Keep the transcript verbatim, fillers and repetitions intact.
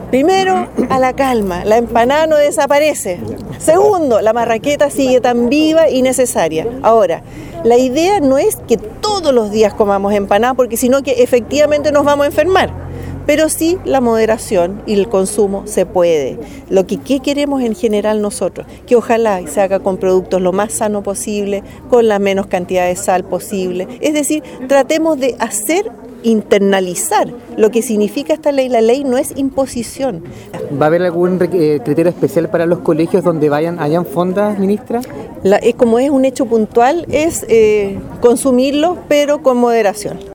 Primero, a la calma, la empanada no desaparece. Segundo, la marraqueta sigue tan viva y necesaria. Ahora, la idea no es que todos los días comamos empanada, porque sino que efectivamente nos vamos a enfermar. Pero sí la moderación y el consumo se puede. Lo que ¿qué queremos en general nosotros? Que ojalá se haga con productos lo más sano posible, con la menos cantidad de sal posible. Es decir, tratemos de hacer internalizar lo que significa esta ley. La ley no es imposición. ¿Va a haber algún eh, criterio especial para los colegios donde vayan hayan fondas, ministra? La, es, como es un hecho puntual, es eh, consumirlo, pero con moderación.